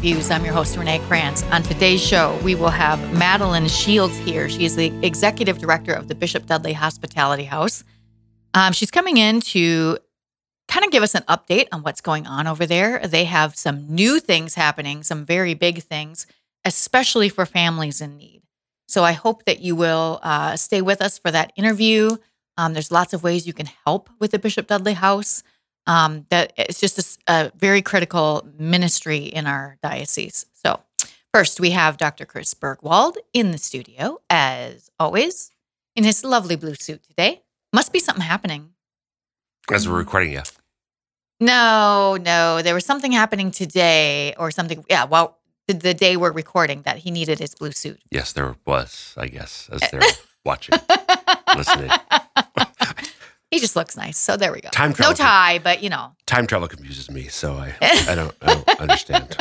Views. I'm your host, Renee Kranz. On today's show, we will have Madeline Shields here. She is the executive director of the Bishop Dudley Hospitality House. She's coming in to kind of give us an update on what's going on over there. They have some new things happening, some very big things, especially for families in need. So I hope that you will stay with us for that interview. There's lots of ways you can help with the Bishop Dudley House. That it's just a very critical ministry in our diocese. So first, we have Dr. Chris Bergwald in the studio, as always, in his lovely blue suit today. Must be something happening. As we're recording, yeah. No. There was something happening today or something. Yeah, well, the day we're recording that he needed his blue suit. Yes, there was, I guess, as they're watching, listening. He just looks nice, so there we go. Time travel. No tie, but you know. Time travel confuses me, so I don't understand.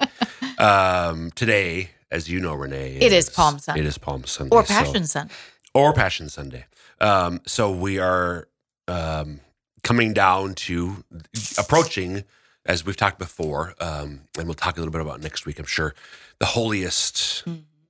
Today, as you know, Renee, it is Palm Sunday. It is Palm Sunday. Or Passion Sunday. Or Passion Sunday. So we are coming down to approaching, as we've talked before, and we'll talk a little bit about next week, I'm sure, the holiest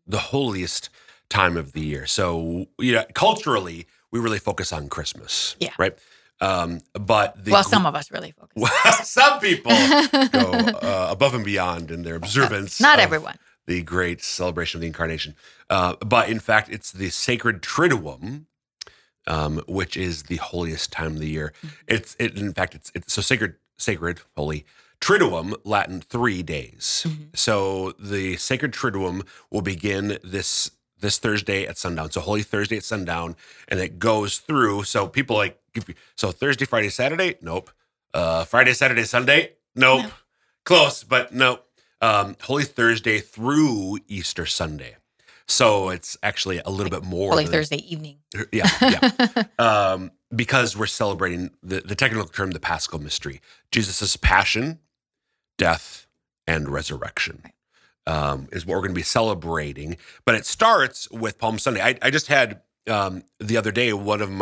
time of the year. So, culturally, we really focus on Christmas, right? But some of us really focus. Some people go above and beyond in their observance. Not everyone. The great celebration of the Incarnation. But in fact, it's the Sacred Triduum, which is the holiest time of the year. Mm-hmm. It's so sacred, holy. Triduum, Latin, 3 days. Mm-hmm. So the Sacred Triduum will begin this Thursday at sundown. So Holy Thursday at sundown, and it goes through. So people so Thursday, Friday, Saturday? Nope. Friday, Saturday, Sunday? Nope. No. Close, but nope. Holy Thursday through Easter Sunday. So it's actually a little bit more. Holy Thursday evening. Yeah. Because we're celebrating the technical term, the Paschal Mystery, Jesus' passion, death, and resurrection. Right. Is what we're going to be celebrating. But it starts with Palm Sunday. I just had the other day one of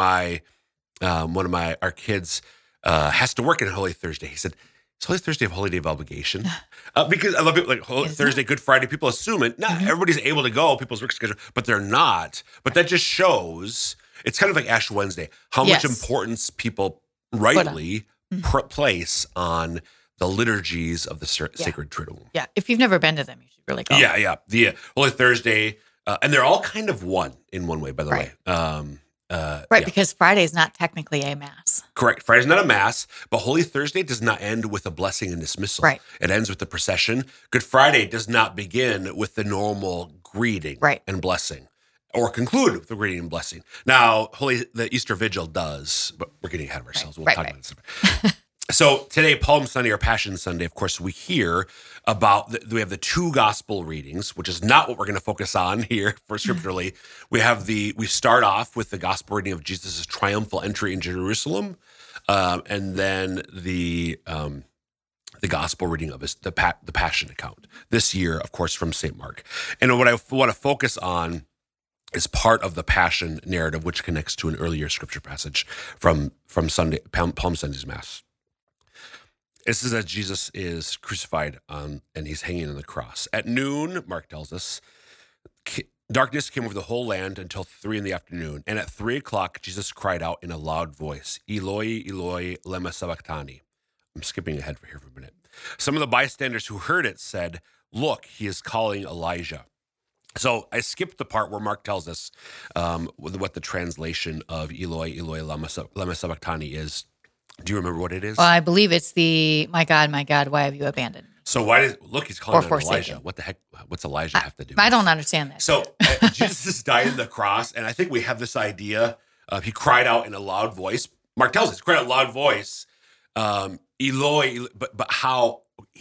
our kids has to work on Holy Thursday. He said, "Is Holy Thursday a holy day of obligation?" Because I love people like Holy Thursday, Good Friday. People assume it. Not everybody's able to go. People's work schedule, but they're not. But that just shows it's kind of like Ash Wednesday. How much importance people rightly place on the liturgies of the Sacred Triduum. Yeah, if you've never been to them, you should really go. Yeah. The Holy Thursday, and they're all kind of one in one way, by the way. Because Friday is not technically a mass. Correct. Friday's not a mass, but Holy Thursday does not end with a blessing and dismissal. Right. It ends with the procession. Good Friday does not begin with the normal greeting and blessing, or conclude with the greeting and blessing. Now, the Easter Vigil does, but we're getting ahead of ourselves. We'll talk about this. So today, Palm Sunday or Passion Sunday, of course, we hear about, we have the two gospel readings, which is not what we're going to focus on here for scripturally. We start off with the gospel reading of Jesus' triumphal entry in Jerusalem, and then the gospel reading of the Passion account. This year, of course, from St. Mark. And what I want to focus on is part of the Passion narrative, which connects to an earlier scripture passage from Sunday, Palm Sunday's Mass. This is as Jesus is crucified and he's hanging on the cross. At noon, Mark tells us, darkness came over the whole land until 3 p.m. And at 3 o'clock, Jesus cried out in a loud voice, Eloi, Eloi, lema sabachthani. I'm skipping ahead here for a minute. Some of the bystanders who heard it said, look, he is calling Elijah. So I skipped the part where Mark tells us what the translation of Eloi, Eloi, lema sabachthani is. Do you remember what it is? Well, I believe it's my God, why have you abandoned me? So he's calling him Elijah. What the heck? What's Elijah have to do with I don't understand that. So Jesus died on the cross, and I think we have this idea of he cried out in a loud voice. Mark tells us, he cried out in a loud voice, Eloi, but how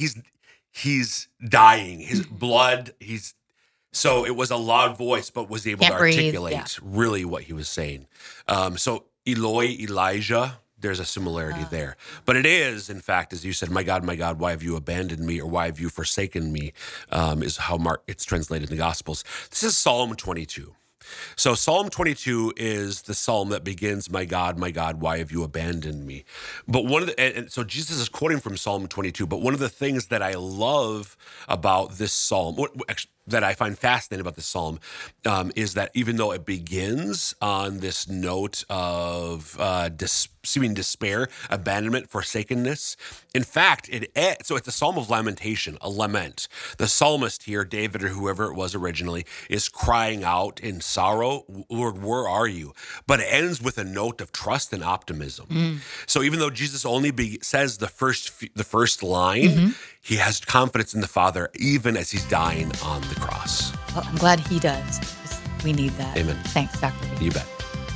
he's dying, his blood, so it was a loud voice, but was able to articulate really what he was saying. So Eloi, Elijah, there's a similarity there. But it is, in fact, as you said, my God, why have you abandoned me, or why have you forsaken me, is how it's translated in the Gospels. This is Psalm 22. So Psalm 22 is the psalm that begins, my God, why have you abandoned me? But and so Jesus is quoting from Psalm 22, but one of the things that I love about this psalm, that I find fascinating about this psalm, is that even though it begins on this note of seeming despair, abandonment, forsakenness, in fact, so it's a psalm of lamentation, a lament. The psalmist here, David or whoever it was originally, is crying out in sorrow, Lord, where are you? But it ends with a note of trust and optimism. So even though Jesus only says the first line, he has confidence in the Father, even as he's dying on the cross. Well, I'm glad he does. We need that. Amen. Thanks, Dr. D. You bet.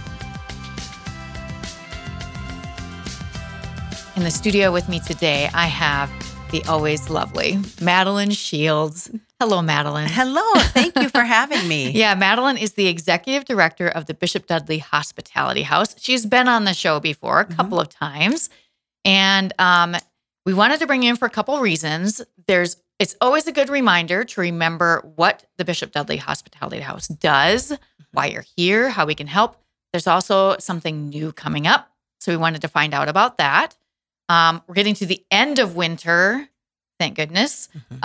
In the studio with me today, I have the always lovely Madeline Shields. Hello, Madeline. Hello. Thank you for having me. Yeah, Madeline is the executive director of the Bishop Dudley Hospitality House. She's been on the show before a couple of times. And we wanted to bring you in for a couple of reasons. It's always a good reminder to remember what the Bishop Dudley Hospitality House does, why you're here, how we can help. There's also something new coming up, so we wanted to find out about that. We're getting to the end of winter, thank goodness.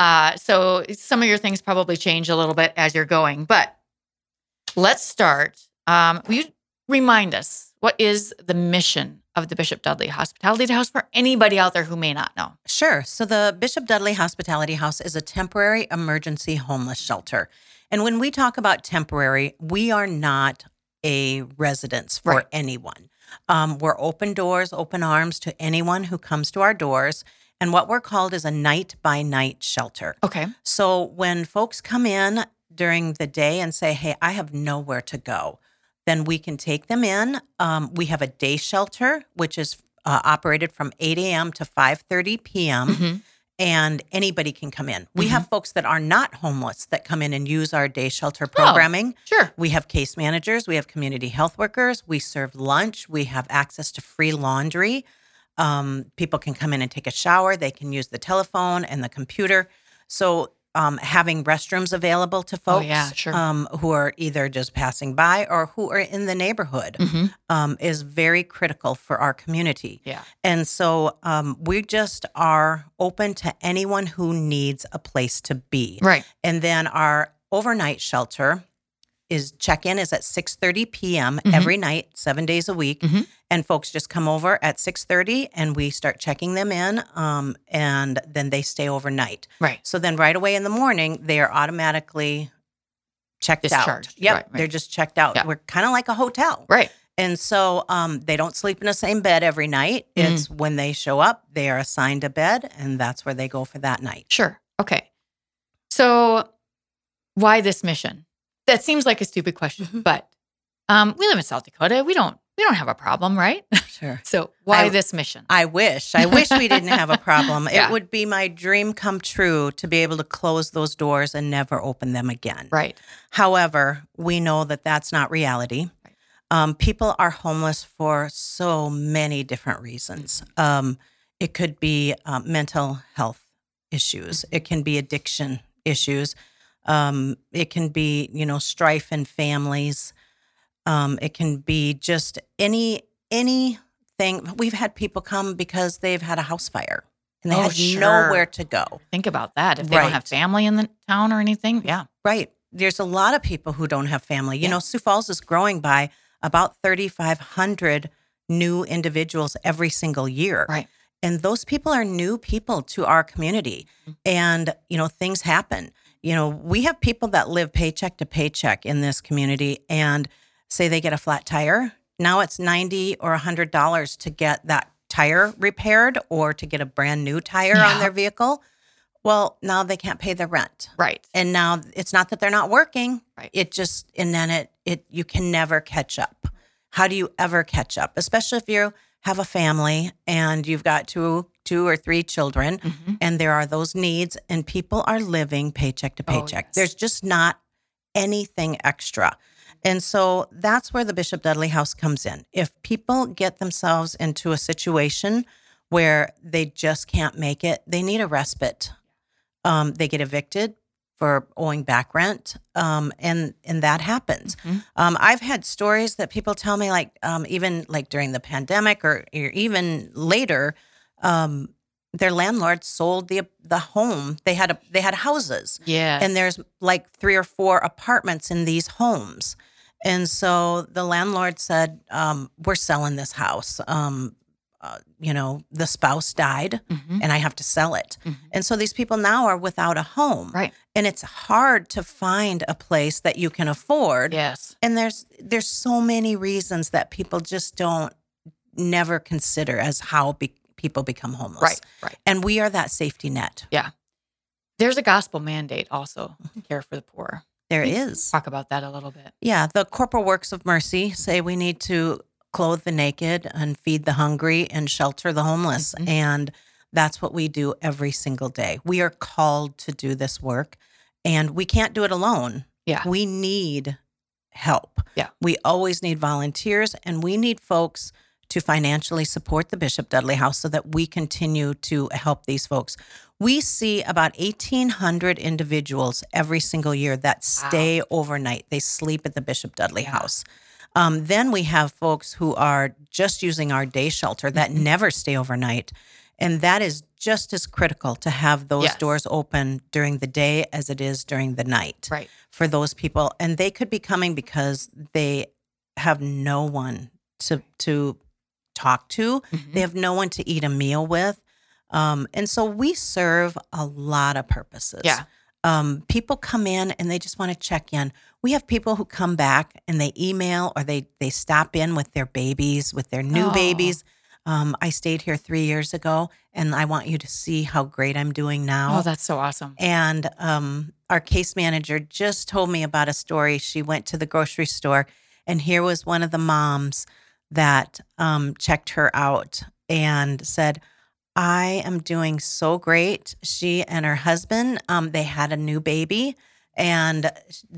So some of your things probably change a little bit as you're going. But let's start. Will you remind us, what is the mission of the Bishop Dudley Hospitality House for anybody out there who may not know? Sure. So the Bishop Dudley Hospitality House is a temporary emergency homeless shelter. And when we talk about temporary, we are not a residence for anyone. We're open doors, open arms to anyone who comes to our doors. And what we're called is a night-by-night shelter. Okay. So when folks come in during the day and say, hey, I have nowhere to go, then we can take them in. We have a day shelter, which is operated from 8 a.m. to 5:30 p.m., and anybody can come in. We have folks that are not homeless that come in and use our day shelter programming. Sure. We have case managers. We have community health workers. We serve lunch. We have access to free laundry. People can come in and take a shower. They can use the telephone and the computer. So having restrooms available to folks who are either just passing by or who are in the neighborhood is very critical for our community. Yeah. And so we just are open to anyone who needs a place to be. Right. And then our overnight shelter check-in is at 6:30 p.m. every night, 7 days a week. And folks just come over at 6:30 and we start checking them in, and then they stay overnight. Right. So then right away in the morning, they are automatically checked out. Yep, right. They're just checked out. Yeah. We're kind of like a hotel. Right. And so they don't sleep in the same bed every night. It's when they show up, they are assigned a bed, and that's where they go for that night. Sure. Okay. So why this mission? That seems like a stupid question, but we live in South Dakota. We don't have a problem, right? Sure. So why this mission? I wish we didn't have a problem. It would be my dream come true to be able to close those doors and never open them again. Right. However, we know that that's not reality. Right. People are homeless for so many different reasons. It could be mental health issues. It can be addiction issues. It can be, strife in families. It can be just anything. We've had people come because they've had a house fire and they had nowhere to go. Think about that. If they don't have family in the town or anything. Yeah. Right. There's a lot of people who don't have family. You know, Sioux Falls is growing by about 3,500 new individuals every single year. Right. And those people are new people to our community. And, things happen. We have people that live paycheck to paycheck in this community and say they get a flat tire. Now it's $90 or $100 to get that tire repaired or to get a brand new tire on their vehicle. Well, now they can't pay the rent. Right. And now it's not that they're not working. Right. You can never catch up. How do you ever catch up? Especially if you have a family and you've got two or three children and there are those needs and people are living paycheck to paycheck. There's just not anything extra. And so that's where the Bishop Dudley House comes in. If people get themselves into a situation where they just can't make it, they need a respite. They get evicted. for owing back rent, and that happens. I've had stories that people tell me, like even like during the pandemic or even later, their landlord sold the home. They had houses, and there's like 3 or 4 apartments in these homes, and so the landlord said, "We're selling this house." The spouse died and I have to sell it. And so these people now are without a home. Right. And it's hard to find a place that you can afford. Yes. And there's so many reasons that people just don't never consider as how people become homeless. Right. And we are that safety net. Yeah. There's a gospel mandate also to care for the poor. There is. Talk about that a little bit. Yeah. The corporal works of mercy say we need to clothe the naked and feed the hungry and shelter the homeless. And that's what we do every single day. We are called to do this work, and we can't do it alone. Yeah. We need help. Yeah. We always need volunteers, and we need folks to financially support the Bishop Dudley House so that we continue to help these folks. We see about 1,800 individuals every single year that stay overnight. They sleep at the Bishop Dudley House. Then we have folks who are just using our day shelter that never stay overnight. And that is just as critical to have those doors open during the day as it is during the night for those people. And they could be coming because they have no one to talk to. They have no one to eat a meal with. And so we serve a lot of purposes. Yeah. People come in and they just want to check in. We have people who come back and they email or they stop in with their babies, with their new babies. I stayed here 3 years ago, and I want you to see how great I'm doing now. Oh, that's so awesome. And our case manager just told me about a story. She went to the grocery store, and here was one of the moms that checked her out and said, I am doing so great. She and her husband, they had a new baby, and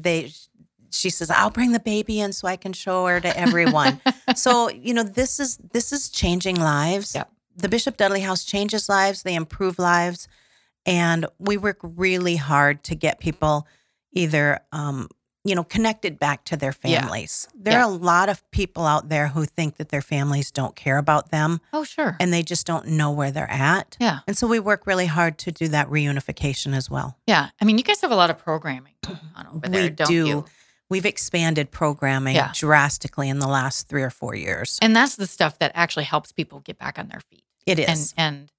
she says, I'll bring the baby in so I can show her to everyone. So, this is changing lives. Yep. The Bishop Dudley House changes lives. They improve lives. And we work really hard to get people either, connected back to their families. Yeah. There are a lot of people out there who think that their families don't care about them. Oh, sure. And they just don't know where they're at. Yeah. And so we work really hard to do that reunification as well. Yeah. I mean, you guys have a lot of programming on over there, don't you? We've expanded programming drastically in the last 3 or 4 years. And that's the stuff that actually helps people get back on their feet. It is. And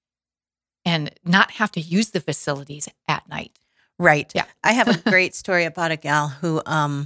not have to use the facilities at night. Right. Yeah. I have a great story about a gal who, a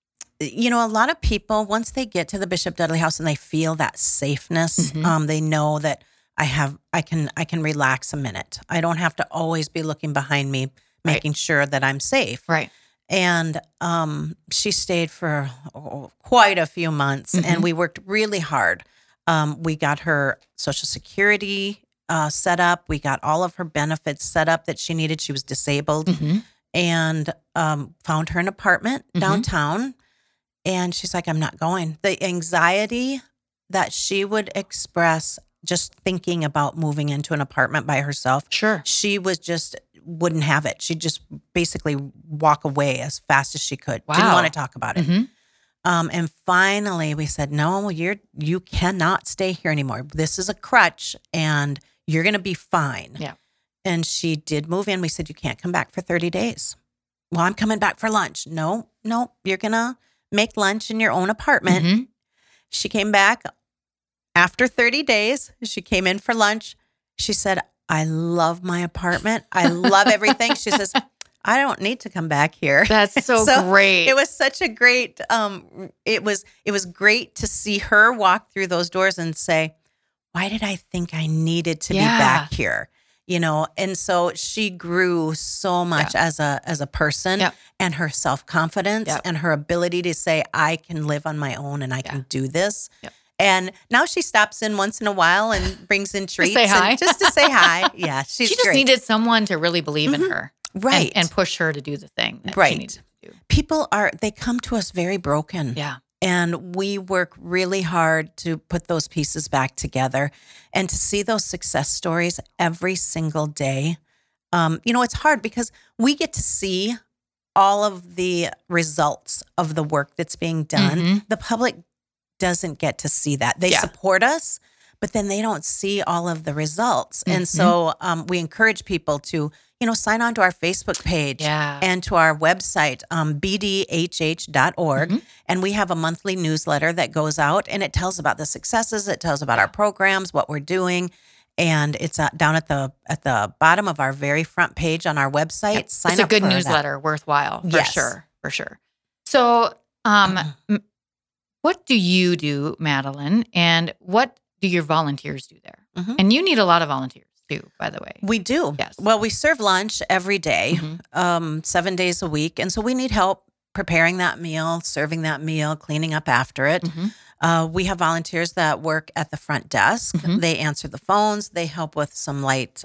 lot of people, once they get to the Bishop Dudley House and they feel that safeness, they know that I can relax a minute. I don't have to always be looking behind me, making sure that I'm safe. Right. And she stayed for quite a few months, and we worked really hard. We got her Social Security set up. We got all of her benefits set up that she needed. She was disabled, and found her an apartment downtown. And she's like, I'm not going. The anxiety that she would express just thinking about moving into an apartment by herself. Sure. She wouldn't have it. She'd just basically walk away as fast as she could. Wow. Didn't want to talk about it. And finally we said, no, you cannot stay here anymore. This is a crutch and you're going to be fine. Yeah. And she did move in. We said, you can't come back for 30 days. Well, I'm coming back for lunch. No, you're going to make lunch in your own apartment. She came back after 30 days. She came in for lunch. She said, I love my apartment. I love everything. She says, I don't need to come back here. That's so great. It was such a great, it was great to see her walk through those doors and say, why did I think I needed to be back here? And so she grew so much as a person, and her self-confidence and her ability to say, I can live on my own and I can do this. And now she stops in once in a while and brings in treats. To say hi. Just to say hi. Yeah, she just great. needed someone to really believe in her. Right. And push her to do the thing that she needed to do. People they come to us very broken. Yeah. And we work really hard to put those pieces back together and to see those success stories every single day. It's hard because we get to see all of the results of the work that's being done, the public doesn't get to see that. They support us, but then they don't see all of the results. And so we encourage people to, sign on to our Facebook page and to our website, bdhh.org. And we have a monthly newsletter that goes out, and it tells about the successes. It tells about our programs, what we're doing. And it's down at the bottom of our very front page on our website. Yep. Sign up. It's a good newsletter, worthwhile, for sure. So, what do you do, Madeline, and what do your volunteers do there? And you need a lot of volunteers too, by the way. We do. Yes. Well, we serve lunch every day, 7 days a week, and so we need help preparing that meal, serving that meal, cleaning up after it. We have volunteers that work at the front desk. They answer the phones. They help with some light,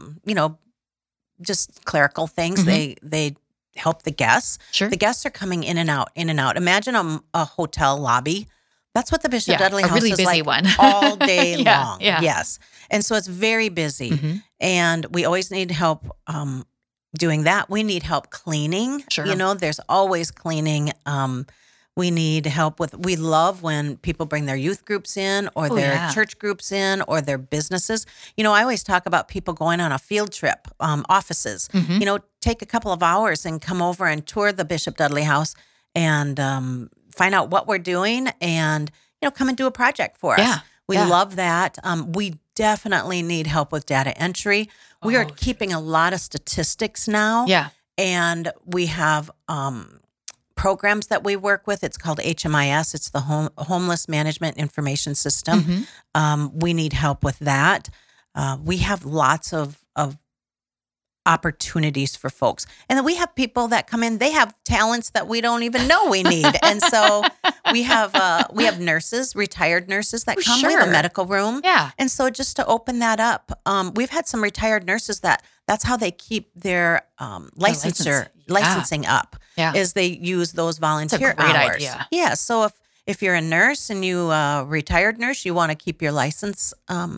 just clerical things. They help the guests. Sure. The guests are coming in and out. Imagine a hotel lobby. That's what the Bishop Dudley House really is busy like one. all day long. Yeah. Yes. And so it's very busy. And we always need help doing that. We need help cleaning. Sure. There's always cleaning. We need help we love when people bring their youth groups in or their church groups in or their businesses. I always talk about people going on a field trip, offices. Take a couple of hours and come over and tour the Bishop Dudley House and find out what we're doing and, come and do a project for us. We love that. We definitely need help with data entry. We are keeping a lot of statistics now. Yeah. And we have programs that we work with. It's called HMIS. It's the Homeless Management Information System. We need help with that. We have lots of opportunities for folks. And then we have people that come in, they have talents that we don't even know we need. And so we have nurses, retired nurses that come. We have a medical room. Yeah. And so just to open that up, we've had some retired nurses that's how they keep their licensing up. Yeah. Is they use those volunteer That's a great hours. Idea. Yeah. So if you're a nurse and you retired nurse, you want to keep your license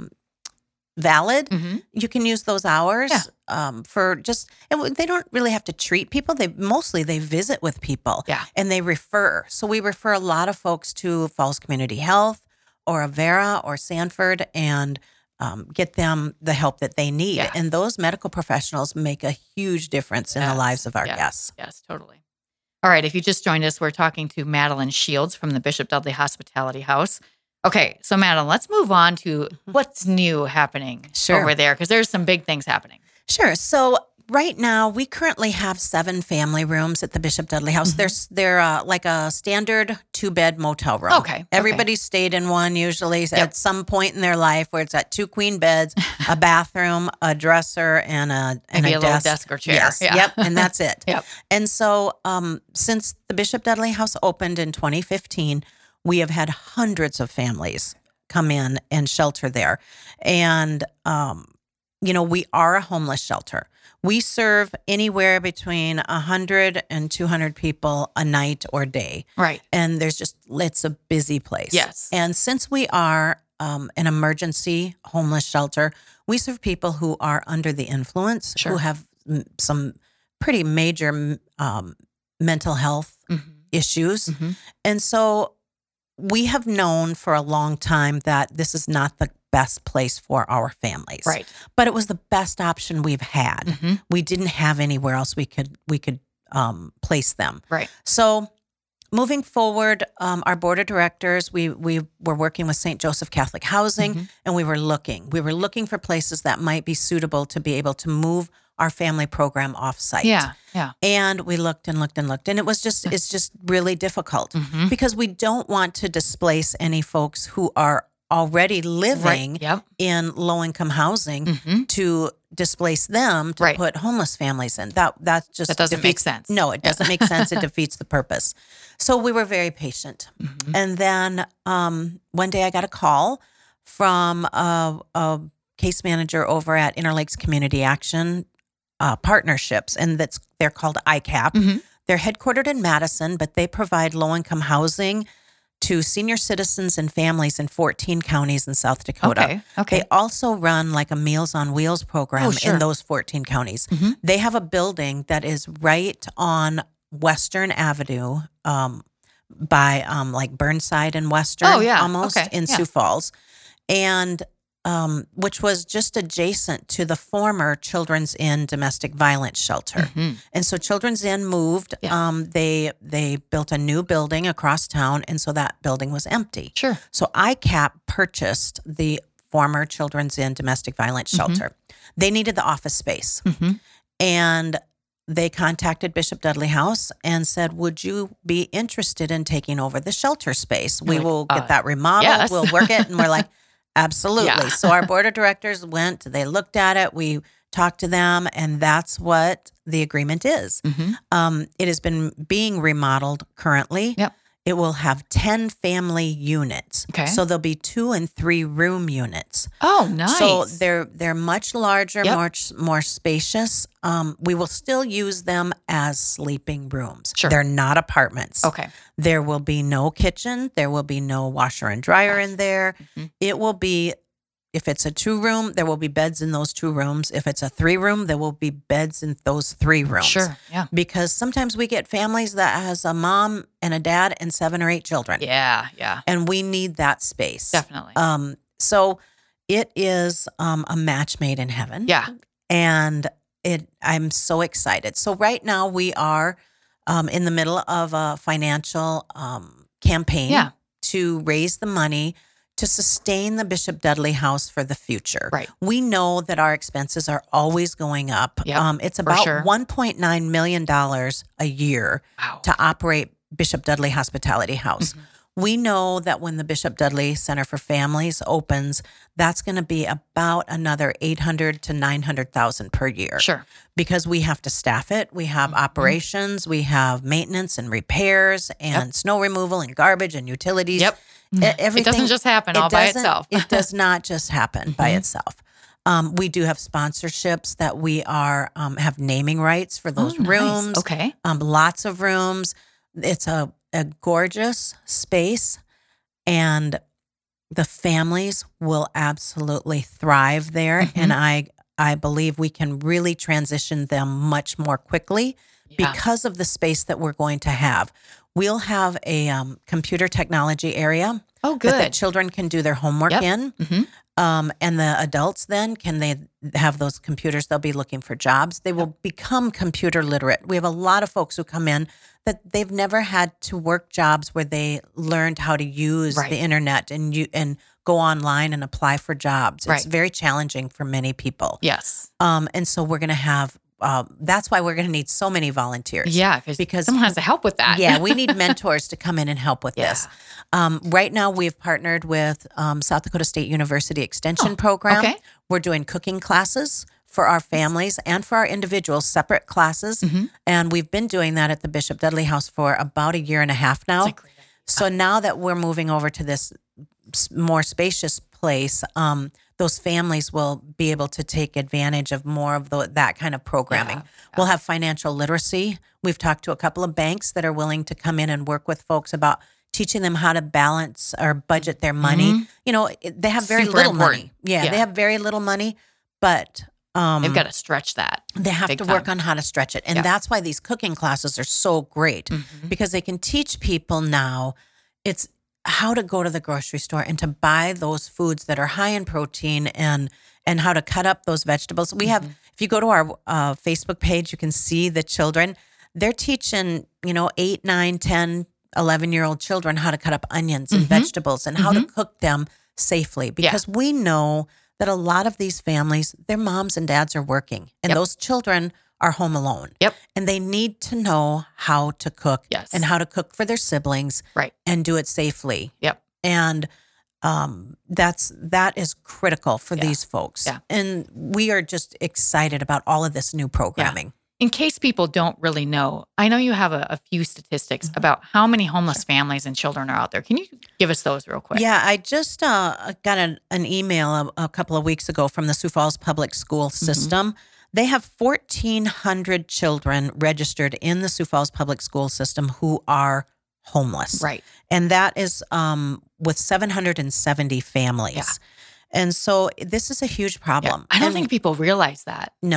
valid, you can use those hours for just, and they don't really have to treat people. They visit with people and they refer. So we refer a lot of folks to Falls Community Health or Avera or Sanford and get them the help that they need. Yeah. And those medical professionals make a huge difference in the lives of our guests. Yes, totally. All right. If you just joined us, we're talking to Madeline Shields from the Bishop Dudley Hospitality House. Okay, so Madeline, let's move on to what's new happening over there, because there's some big things happening. Sure. So right now, we currently have 7 family rooms at the Bishop Dudley House. They're like a standard 2-bed motel room. Okay. Everybody's stayed in one usually at some point in their life where it's got 2 queen beds, a bathroom, a dresser, and a little desk or chair. Yes. Yeah. Yep. And that's it. Yep. And so since the Bishop Dudley House opened in 2015, we have had hundreds of families come in and shelter there. And, we are a homeless shelter. We serve anywhere between 100 and 200 people a night or day. Right. And it's a busy place. Yes. And since we are an emergency homeless shelter, we serve people who are under the influence, who have some pretty major mental health issues. And so we have known for a long time that this is not the best place for our families. Right. But it was the best option we've had. We didn't have anywhere else we could place them. Right. So moving forward, our board of directors, we were working with St. Joseph Catholic Housing, and we were looking for places that might be suitable to be able to move our family program off-site. Yeah. And we looked and looked and looked, and it's just really difficult because we don't want to displace any folks who are already living in low-income housing to displace them to put homeless families in. That doesn't make sense. No, it doesn't make sense. It defeats the purpose. So we were very patient. And then one day I got a call from a case manager over at Interlakes Community Action Partnerships, and they're called ICAP. They're headquartered in Madison, but they provide low-income housing to senior citizens and families in 14 counties in South Dakota. Okay. They also run like a Meals on Wheels program in those 14 counties. They have a building that is right on Western Avenue, by like Burnside and Western, almost in Sioux Falls, and which was just adjacent to the former Children's Inn domestic violence shelter. Mm-hmm. And so Children's Inn moved. They built a new building across town, and so that building was empty. Sure. So ICAP purchased the former Children's Inn domestic violence shelter. They needed the office space. And they contacted Bishop Dudley House and said, would you be interested in taking over the shelter space? We will get that remodeled. Yes. We'll work it. And we're like, absolutely. Yeah. So our board of directors went, they looked at it, we talked to them, and that's what the agreement is. It has been being remodeled currently. Yep. It will have 10 family units. Okay. So there'll be 2 and 3 room units. Oh, nice. So they're much larger, more spacious. We will still use them as sleeping rooms. Sure. They're not apartments. Okay. There will be no kitchen. There will be no washer and dryer in there. It will be, if it's a 2-room, there will be beds in those 2 rooms. If it's a 3-room, there will be beds in those 3 rooms. Sure, yeah. Because sometimes we get families that has a mom and a dad and 7 or 8 children. Yeah, yeah. And we need that space. Definitely. So it is a match made in heaven. Yeah. And I'm so excited. So right now we are in the middle of a financial campaign to raise the money to sustain the Bishop Dudley House for the future. Right. We know that our expenses are always going up. Yep, it's about $1.9 million a year to operate Bishop Dudley Hospitality House. We know that when the Bishop Dudley Center for Families opens, that's going to be about another $800,000 to $900,000 per year. Sure. Because we have to staff it. We have operations, we have maintenance and repairs and snow removal and garbage and utilities. Yep. Everything, it doesn't just happen all by itself. It does not just happen by itself. We do have sponsorships that we are have naming rights for those rooms. Nice. Okay. Lots of rooms. It's a gorgeous space, and the families will absolutely thrive there. And I believe we can really transition them much more quickly because of the space that we're going to have. We'll have a computer technology area that the children can do their homework in. And the adults then, can they have those computers? They'll be looking for jobs. They will become computer literate. We have a lot of folks who come in that they've never had to work jobs where they learned how to use the internet and go online and apply for jobs. It's very challenging for many people. Yes. And so we're going to have that's why we're going to need so many volunteers. Yeah, because someone has to help with that. Yeah, we need mentors to come in and help with this. Right now, we've partnered with South Dakota State University Extension Program. Okay. We're doing cooking classes for our families and for our individuals, separate classes. And we've been doing that at the Bishop Dudley House for about a year and a half now. So now that we're moving over to this more spacious place, those families will be able to take advantage of more of that kind of programming. We'll have financial literacy. We've talked to a couple of banks that are willing to come in and work with folks about teaching them how to balance or budget their money. You know, they have very little money. Yeah, they have very little money, but they've got to stretch that. They have to work on how to stretch it. And that's why these cooking classes are so great, because they can teach people now it's how to go to the grocery store and to buy those foods that are high in protein and how to cut up those vegetables. We have, if you go to our Facebook page, you can see the children. They're teaching, 8, 9, 10, 11-year-old children how to cut up onions and vegetables and how to cook them safely. Because we know that a lot of these families, their moms and dads are working, and those children are home alone. And they need to know how to cook and how to cook for their siblings and do it safely. And that is critical for these folks. And we are just excited about all of this new programming. In case people don't really know, I know you have a few statistics about how many homeless families and children are out there. Can you give us those real quick? Yeah, I just got an email a couple of weeks ago from the Sioux Falls Public School System. They have 1,400 children registered in the Sioux Falls Public School System who are homeless. And that is with 770 families. And so this is a huge problem. I don't think people realize that. No.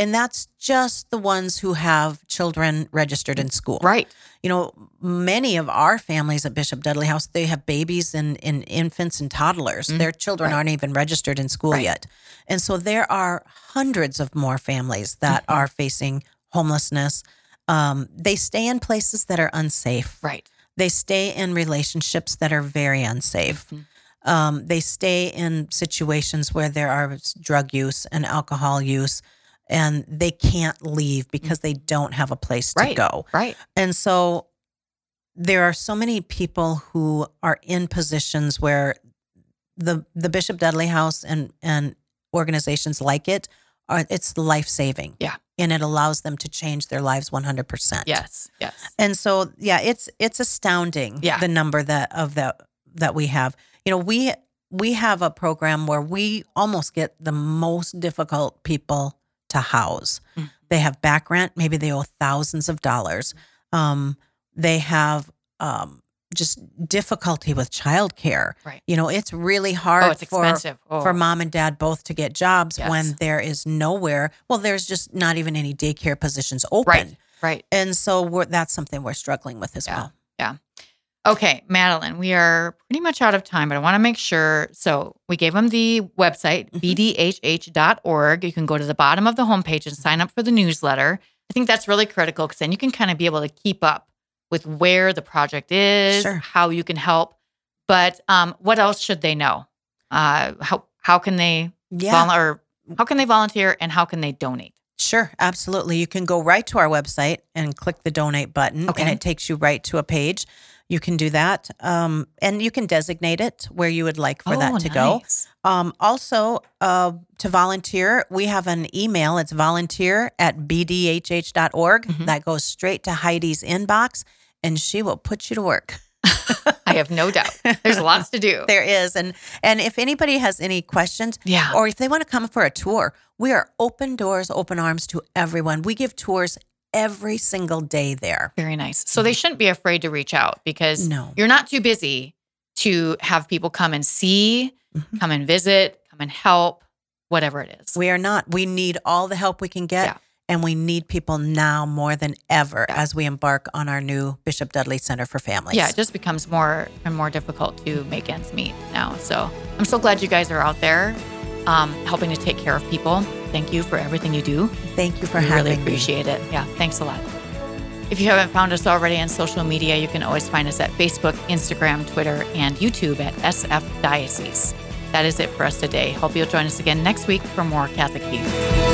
And that's just the ones who have children registered in school. Right. Many of our families at Bishop Dudley House, they have babies and infants and toddlers. Their children aren't even registered in school yet. And so there are hundreds of more families that are facing homelessness. They stay in places that are unsafe. Right. They stay in relationships that are very unsafe. They stay in situations where there are drug use and alcohol use, and they can't leave because they don't have a place to go. Right. And so there are so many people who are in positions where the Bishop Dudley House and organizations like it's life-saving. Yeah. And it allows them to change their lives 100%. Yes. And so, it's astounding the number that we have. We have a program where we almost get the most difficult people to house. They have back rent. Maybe they owe thousands of dollars. They have just difficulty with childcare. Right. It's really hard it's expensive. for mom and dad both to get jobs when there is nowhere. Well, there's just not even any daycare positions open. Right. And so that's something we're struggling with as well. Yeah. Okay, Madeline, we are pretty much out of time, but I want to make sure. So we gave them the website, bdhh.org. You can go to the bottom of the homepage and sign up for the newsletter. I think that's really critical because then you can kind of be able to keep up with where the project is, how you can help. But what else should they know? How can they how can they volunteer and how can they donate? Sure, absolutely. You can go right to our website and click the donate button, and it takes you right to a page. You can do that. And you can designate it where you would like for that to go. Also, to volunteer, we have an email. It's volunteer@bdhh.org. That goes straight to Heidi's inbox, and she will put you to work. I have no doubt. There's lots to do. There is. And if anybody has any questions or if they want to come for a tour, we are open doors, open arms to everyone. We give tours every single day there. Very nice. So they shouldn't be afraid to reach out because you're not too busy to have people come and see, come and visit, come and help, whatever it is. We are not. We need all the help we can get. Yeah. And we need people now more than ever as we embark on our new Bishop Dudley Center for Families. Yeah, it just becomes more and more difficult to make ends meet now. So I'm so glad you guys are out there helping to take care of people. Thank you for everything you do. Thank you for having me. Really appreciate it. Yeah, thanks a lot. If you haven't found us already on social media, you can always find us at Facebook, Instagram, Twitter, and YouTube at SF Diocese. That is it for us today. Hope you'll join us again next week for more Catholic Youth.